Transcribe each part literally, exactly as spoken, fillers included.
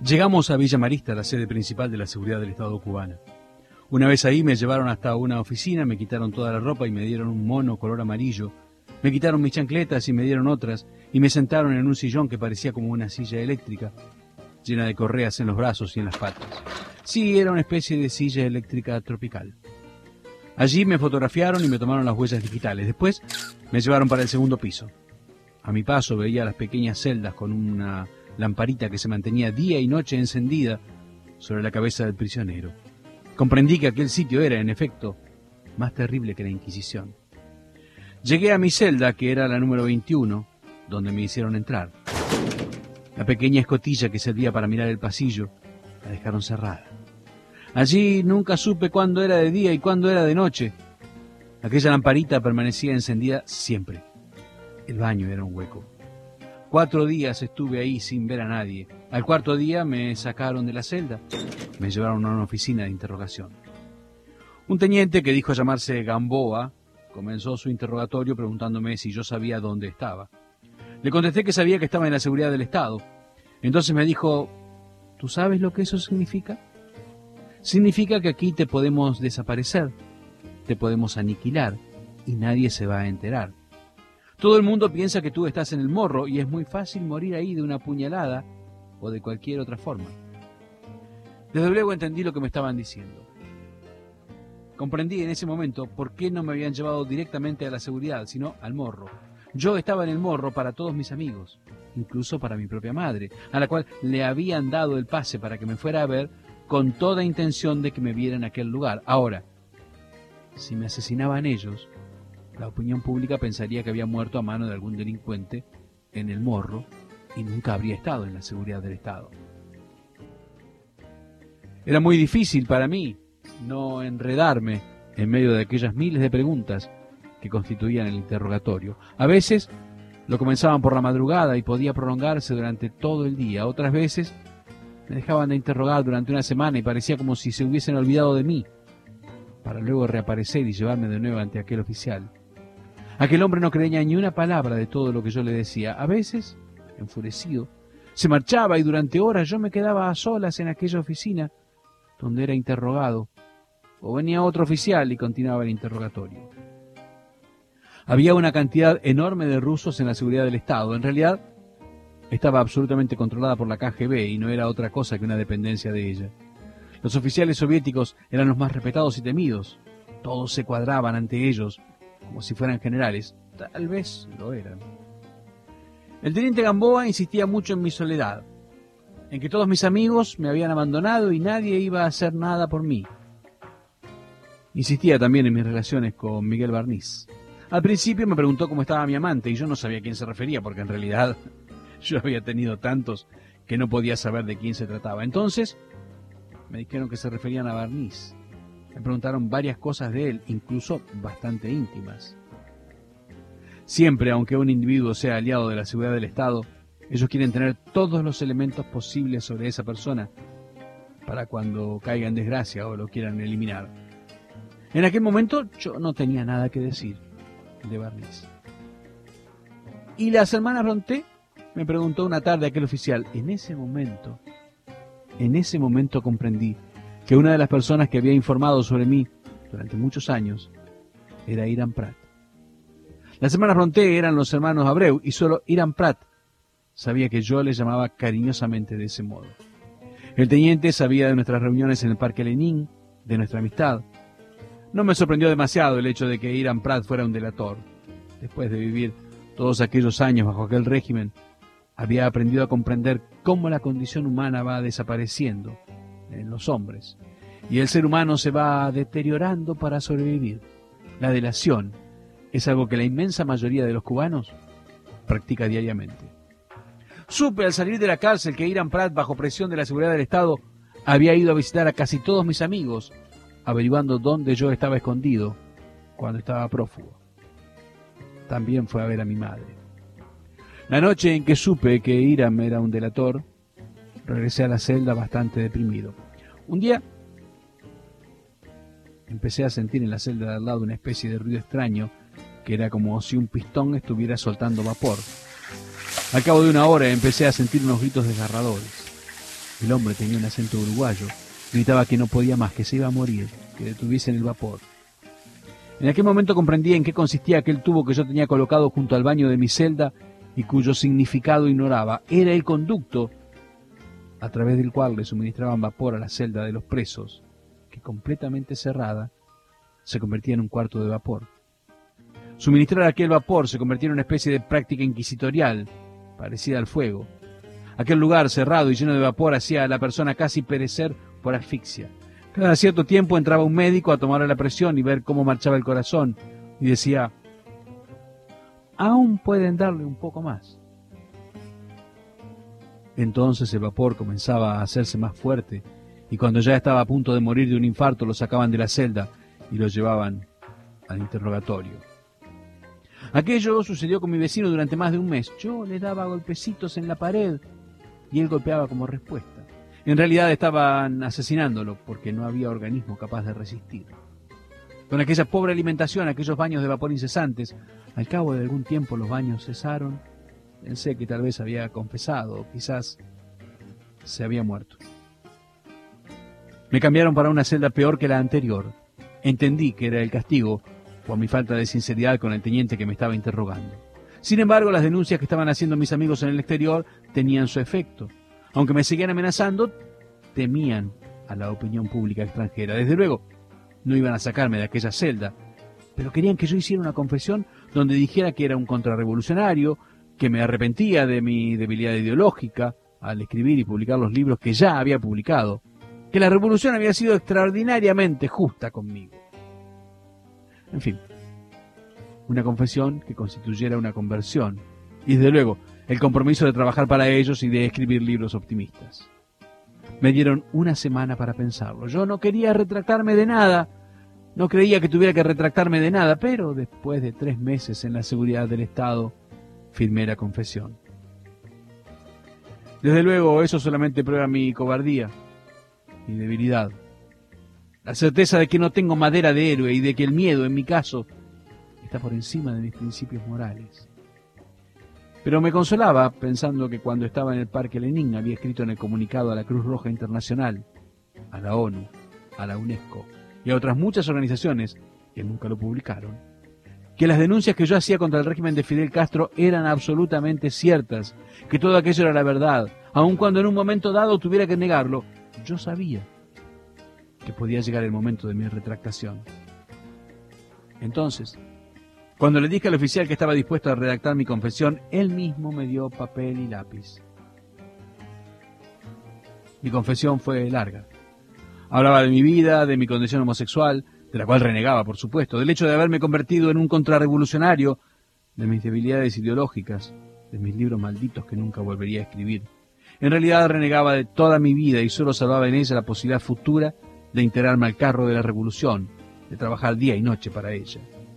Llegamos a Villa Marista, la sede principal de la seguridad del Estado cubana. Una vez ahí me llevaron hasta una oficina, me quitaron toda la ropa y me dieron un mono color amarillo. Me quitaron mis chancletas y me dieron otras y me sentaron en un sillón que parecía como una silla eléctrica, llena de correas en los brazos y en las patas. Sí, era una especie de silla eléctrica tropical. Allí me fotografiaron y me tomaron las huellas digitales. Después me llevaron para el segundo piso. A mi paso veía las pequeñas celdas con una lamparita que se mantenía día y noche encendida sobre la cabeza del prisionero. Comprendí que aquel sitio era, en efecto, más terrible que la Inquisición. Llegué a mi celda, que era la número veintiuno, donde me hicieron entrar. La pequeña escotilla que servía para mirar el pasillo la dejaron cerrada. Allí nunca supe cuándo era de día y cuándo era de noche. Aquella lamparita permanecía encendida siempre. El baño era un hueco. Cuatro días estuve ahí sin ver a nadie. Al cuarto día me sacaron de la celda. Me llevaron a una oficina de interrogación. Un teniente que dijo llamarse Gamboa comenzó su interrogatorio preguntándome si yo sabía dónde estaba. Le contesté que sabía que estaba en la seguridad del Estado. Entonces me dijo, ¿tú sabes lo que eso significa? Significa que aquí te podemos desaparecer, te podemos aniquilar y nadie se va a enterar. Todo el mundo piensa que tú estás en el morro y es muy fácil morir ahí de una puñalada o de cualquier otra forma. Desde luego entendí lo que me estaban diciendo. Comprendí en ese momento por qué no me habían llevado directamente a la seguridad, sino al morro. Yo estaba en el morro para todos mis amigos, incluso para mi propia madre, a la cual le habían dado el pase para que me fuera a ver con toda intención de que me viera en aquel lugar. Ahora, si me asesinaban ellos, la opinión pública pensaría que había muerto a mano de algún delincuente en el morro y nunca habría estado en la seguridad del Estado. Era muy difícil para mí no enredarme en medio de aquellas miles de preguntas que constituían el interrogatorio. A veces lo comenzaban por la madrugada y podía prolongarse durante todo el día. Otras veces me dejaban de interrogar durante una semana y parecía como si se hubiesen olvidado de mí, para luego reaparecer y llevarme de nuevo ante aquel oficial. Aquel hombre no creía ni una palabra de todo lo que yo le decía. A veces, enfurecido, se marchaba y durante horas yo me quedaba a solas en aquella oficina donde era interrogado. O venía otro oficial y continuaba el interrogatorio. Había una cantidad enorme de rusos en la seguridad del Estado. En realidad, estaba absolutamente controlada por la K G B y no era otra cosa que una dependencia de ella. Los oficiales soviéticos eran los más respetados y temidos. Todos se cuadraban ante ellos como si fueran generales. Tal vez lo eran. El teniente Gamboa insistía mucho en mi soledad, en que todos mis amigos me habían abandonado y nadie iba a hacer nada por mí. Insistía también en mis relaciones con Miguel Barniz. Al principio me preguntó cómo estaba mi amante y yo no sabía a quién se refería, porque en realidad yo había tenido tantos que no podía saber de quién se trataba. Entonces me dijeron que se referían a Barniz. Me preguntaron varias cosas de él, incluso bastante íntimas. Siempre, aunque un individuo sea aliado de la seguridad del Estado, ellos quieren tener todos los elementos posibles sobre esa persona para cuando caiga en desgracia o lo quieran eliminar. En aquel momento yo no tenía nada que decir de Barniz. Y las hermanas Ronté me preguntó una tarde aquel oficial. En ese momento, en ese momento comprendí que una de las personas que había informado sobre mí durante muchos años era Irán Prat. Las hermanas Ronté eran los hermanos Abreu y solo Irán Prat sabía que yo le llamaba cariñosamente de ese modo. El teniente sabía de nuestras reuniones en el Parque Lenin, de nuestra amistad. No me sorprendió demasiado el hecho de que Irán Prat fuera un delator. Después de vivir todos aquellos años bajo aquel régimen, había aprendido a comprender cómo la condición humana va desapareciendo en los hombres, y el ser humano se va deteriorando para sobrevivir. La delación es algo que la inmensa mayoría de los cubanos practica diariamente. Supe al salir de la cárcel que Irán Prat, bajo presión de la seguridad del Estado, había ido a visitar a casi todos mis amigos, averiguando dónde yo estaba escondido cuando estaba prófugo. También fue a ver a mi madre. La noche en que supe que Irán era un delator, regresé a la celda bastante deprimido. Un día empecé a sentir en la celda de al lado una especie de ruido extraño, que era como si un pistón estuviera soltando vapor. Al cabo de una hora empecé a sentir unos gritos desgarradores. El hombre tenía un acento uruguayo. Gritaba que no podía más, que se iba a morir, que detuviesen el vapor. En aquel momento comprendí en qué consistía aquel tubo que yo tenía colocado junto al baño de mi celda y cuyo significado ignoraba. Era el conducto a través del cual le suministraban vapor a la celda de los presos, que completamente cerrada se convertía en un cuarto de vapor. Suministrar aquel vapor se convertía en una especie de práctica inquisitorial, parecida al fuego. Aquel lugar cerrado y lleno de vapor hacía a la persona casi perecer por asfixia. Cada cierto tiempo entraba un médico a tomarle la presión y ver cómo marchaba el corazón, y decía: aún pueden darle un poco más. Entonces el vapor comenzaba a hacerse más fuerte, y cuando ya estaba a punto de morir de un infarto, lo sacaban de la celda y lo llevaban al interrogatorio. Aquello sucedió con mi vecino durante más de un mes. Yo le daba golpecitos en la pared y él golpeaba como respuesta. En realidad estaban asesinándolo porque no había organismo capaz de resistir. Con aquella pobre alimentación, aquellos baños de vapor incesantes, al cabo de algún tiempo los baños cesaron. Pensé que tal vez había confesado, o quizás se había muerto. Me cambiaron para una celda peor que la anterior. Entendí que era el castigo por mi falta de sinceridad con el teniente que me estaba interrogando. Sin embargo, las denuncias que estaban haciendo mis amigos en el exterior tenían su efecto. Aunque me seguían amenazando, temían a la opinión pública extranjera. Desde luego, no iban a sacarme de aquella celda, pero querían que yo hiciera una confesión donde dijera que era un contrarrevolucionario, que me arrepentía de mi debilidad ideológica al escribir y publicar los libros que ya había publicado, que la revolución había sido extraordinariamente justa conmigo. En fin, una confesión que constituyera una conversión, y desde luego el compromiso de trabajar para ellos y de escribir libros optimistas. Me dieron una semana para pensarlo. Yo no quería retractarme de nada, no creía que tuviera que retractarme de nada, pero después de tres meses en la seguridad del Estado, firmé la confesión. Desde luego, eso solamente prueba mi cobardía, mi debilidad. La certeza de que no tengo madera de héroe y de que el miedo, en mi caso, está por encima de mis principios morales. Pero me consolaba pensando que cuando estaba en el Parque Lenin había escrito en el comunicado a la Cruz Roja Internacional, a la ONU, a la UNESCO y a otras muchas organizaciones que nunca lo publicaron, que las denuncias que yo hacía contra el régimen de Fidel Castro eran absolutamente ciertas, que todo aquello era la verdad, aun cuando en un momento dado tuviera que negarlo. Yo sabía que podía llegar el momento de mi retractación. Entonces, cuando le dije al oficial que estaba dispuesto a redactar mi confesión, él mismo me dio papel y lápiz. Mi confesión fue larga. Hablaba de mi vida, de mi condición homosexual, de la cual renegaba, por supuesto, del hecho de haberme convertido en un contrarrevolucionario, de mis debilidades ideológicas, de mis libros malditos que nunca volvería a escribir. En realidad renegaba de toda mi vida y solo salvaba en ella la posibilidad futura de integrarme al carro de la revolución, de trabajar día y noche para ella.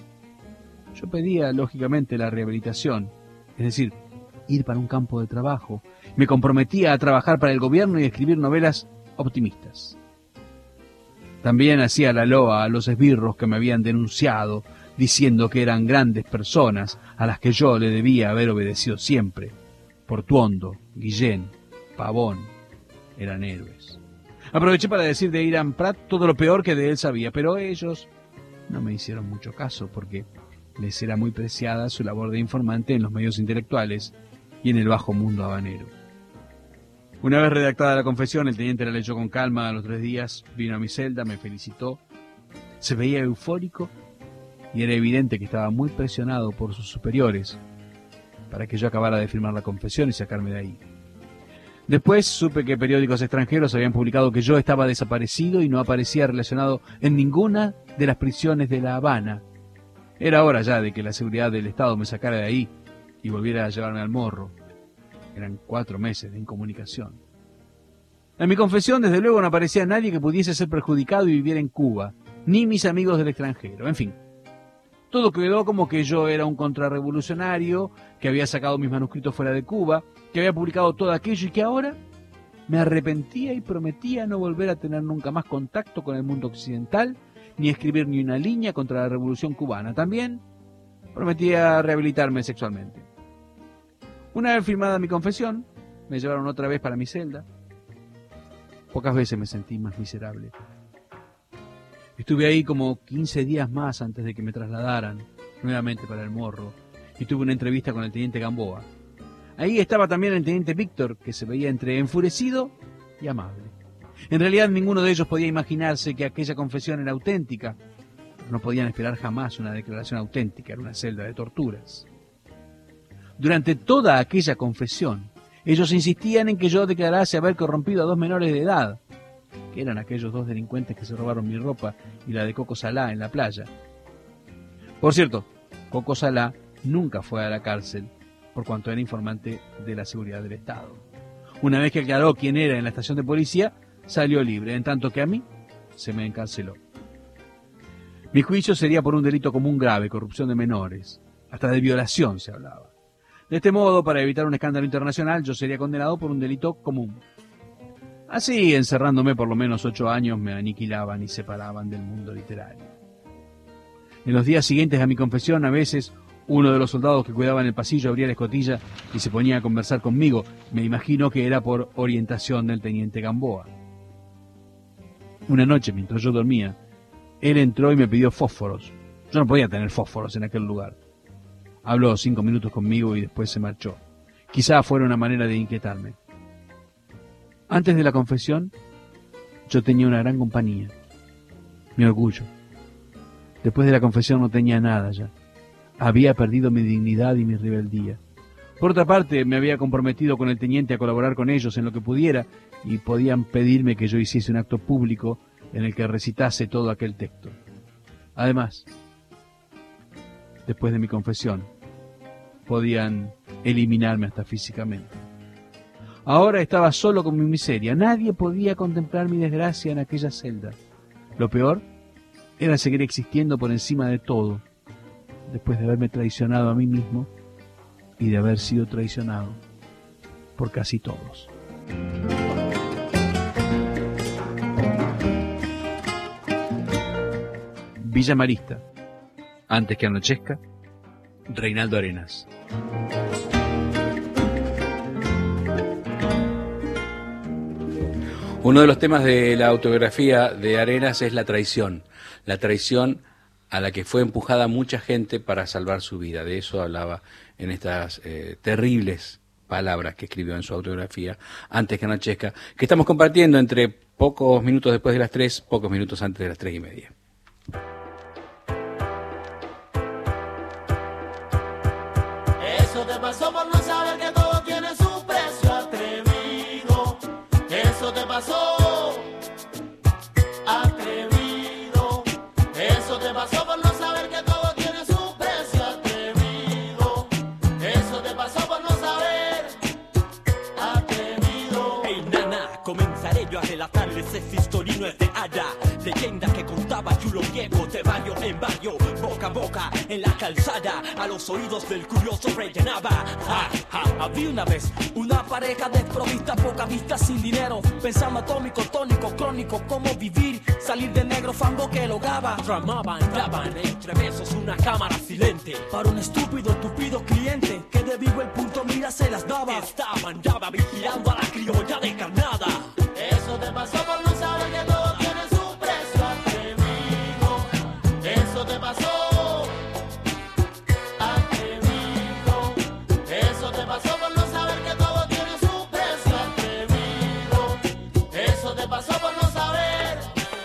Yo pedía, lógicamente, la rehabilitación, es decir, ir para un campo de trabajo. Me comprometía a trabajar para el gobierno y a escribir novelas optimistas. También hacía la loa a los esbirros que me habían denunciado, diciendo que eran grandes personas a las que yo le debía haber obedecido siempre. Portuondo, Guillén, Pavón, eran héroes. Aproveché para decir de Irán Prat todo lo peor que de él sabía, pero ellos no me hicieron mucho caso porque les era muy preciada su labor de informante en los medios intelectuales y en el bajo mundo habanero. Una vez redactada la confesión, el teniente la leyó con calma. A los tres días vino a mi celda, me felicitó. Se veía eufórico y era evidente que estaba muy presionado por sus superiores para que yo acabara de firmar la confesión y sacarme de ahí. Después supe que periódicos extranjeros habían publicado que yo estaba desaparecido y no aparecía relacionado en ninguna de las prisiones de La Habana. Era hora ya de que la seguridad del Estado me sacara de ahí y volviera a llevarme al morro. Eran cuatro meses de incomunicación. En mi confesión, desde luego, no aparecía nadie que pudiese ser perjudicado y viviera en Cuba, ni mis amigos del extranjero. En fin, todo quedó como que yo era un contrarrevolucionario, que había sacado mis manuscritos fuera de Cuba, que había publicado todo aquello y que ahora me arrepentía y prometía no volver a tener nunca más contacto con el mundo occidental, ni escribir ni una línea contra la revolución cubana. También prometía rehabilitarme sexualmente. Una vez firmada mi confesión, me llevaron otra vez para mi celda. Pocas veces me sentí más miserable. Estuve ahí como quince días más antes de que me trasladaran nuevamente para el Morro y tuve una entrevista con el teniente Gamboa. Ahí estaba también el teniente Víctor, que se veía entre enfurecido y amable. En realidad ninguno de ellos podía imaginarse que aquella confesión era auténtica, pero no podían esperar jamás una declaración auténtica en una celda de torturas. Durante toda aquella confesión, ellos insistían en que yo declarase haber corrompido a dos menores de edad, que eran aquellos dos delincuentes que se robaron mi ropa y la de Coco Salá en la playa. Por cierto, Coco Salá nunca fue a la cárcel por cuanto era informante de la seguridad del Estado. Una vez que aclaró quién era en la estación de policía, salió libre, en tanto que a mí se me encarceló. Mi juicio sería por un delito común grave, corrupción de menores, hasta de violación se hablaba. De este modo, para evitar un escándalo internacional, yo sería condenado por un delito común. Así, encerrándome por lo menos ocho años, me aniquilaban y separaban del mundo literario. En los días siguientes a mi confesión, a veces, uno de los soldados que cuidaban el pasillo abría la escotilla y se ponía a conversar conmigo. Me imagino que era por orientación del teniente Gamboa. Una noche, mientras yo dormía, él entró y me pidió fósforos. Yo no podía tener fósforos en aquel lugar. Habló cinco minutos conmigo y después se marchó. Quizá fuera una manera de inquietarme. Antes de la confesión, yo tenía una gran compañía, mi orgullo. Después de la confesión no tenía nada ya. Había perdido mi dignidad y mi rebeldía. Por otra parte, me había comprometido con el teniente a colaborar con ellos en lo que pudiera y podían pedirme que yo hiciese un acto público en el que recitase todo aquel texto. Además, después de mi confesión, podían eliminarme hasta físicamente. Ahora estaba solo con mi miseria. Nadie podía contemplar mi desgracia en aquella celda. Lo peor era seguir existiendo por encima de todo, después de haberme traicionado a mí mismo y de haber sido traicionado por casi todos. Villa Marista. Antes que anochezca, Reinaldo Arenas. Uno de los temas de la autobiografía de Arenas es la traición, la traición a la que fue empujada mucha gente para salvar su vida. De eso hablaba en estas eh, terribles palabras que escribió en su autobiografía, Antes que anochezca, que estamos compartiendo entre pocos minutos después de las tres, pocos minutos antes de las tres y media. Eso te pasó por no saber que todo tiene su precio, atrevido. Eso te pasó, atrevido. Eso te pasó por no saber que todo tiene su precio, atrevido. Eso te pasó por no saber, atrevido. Hey nana, comenzaré yo a relatarles esta historia, no es de hada. Leyenda que contaba Chulo Viejo de barrio en barrio, boca a boca, en la calzada, a los oídos del curioso rellenaba. Ja, ja. Había una vez una pareja desprovista, poca vista, sin dinero, pensando atómico, tónico, crónico, cómo vivir, salir de negro fango que logaba. Tramaban, daban entre besos una cámara silente para un estúpido, tupido cliente que de vivo el punto mira se las daba. Estaban, daba, vigilando a la criolla de carnada. Eso te pasó por no saber que todo tiene su precio, atrevido. Eso te pasó, atrevido. Eso te pasó por no saber que todo tiene su precio, atrevido. Eso te pasó por no saber,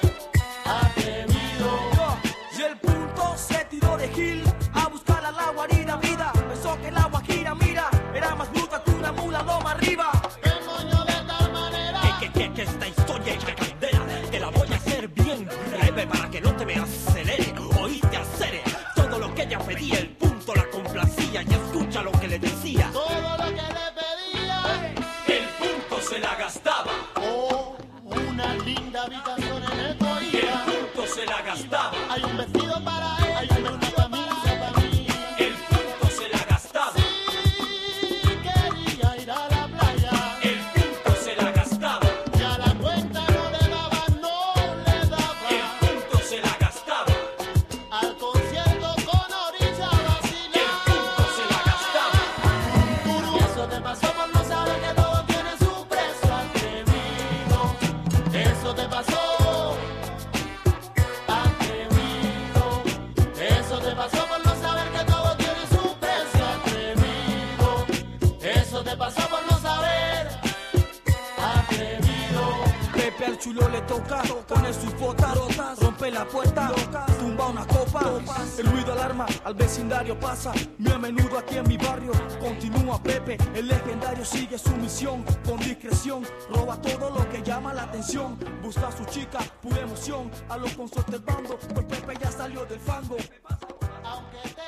atrevido. Y el punto se tiró de Gil a buscar a la guarida vida. Pensó que la guajira, mira, era más bruta que una mula loma arriba. El moño de tal manera Que, que, que esta historia es candela, te la voy a hacer bien breve para que no te me acelere. Oíste hacer todo lo que ella pedía, el punto la complacía y escucha lo que le decía. todo lo que le pedía. El punto se la gastaba, Oh, una linda habitación en el y el Corea. punto se la gastaba, Hay un vestido para él, hay una camisa para mí. el punto se la gastaba, Sí, quería ir a la playa. el punto se la gastaba, Y a la cuenta no le daba, no le el daba. punto se la gastaba, Al concierto con orilla el vacila. punto se la gastaba. Eso te pasó por no saber que todo tiene su precio, atrevido. al chulo le toca poner sus botas, rompe la puerta, tumba una copa. El ruido alarma, al vecindario pasa. Muy a menudo aquí en mi barrio continúa Pepe, el legendario sigue su misión con discreción, roba todo lo que llama la atención, busca a su chica, pura emoción, a los consortes del bando, pues Pepe ya salió del fango. Aunque te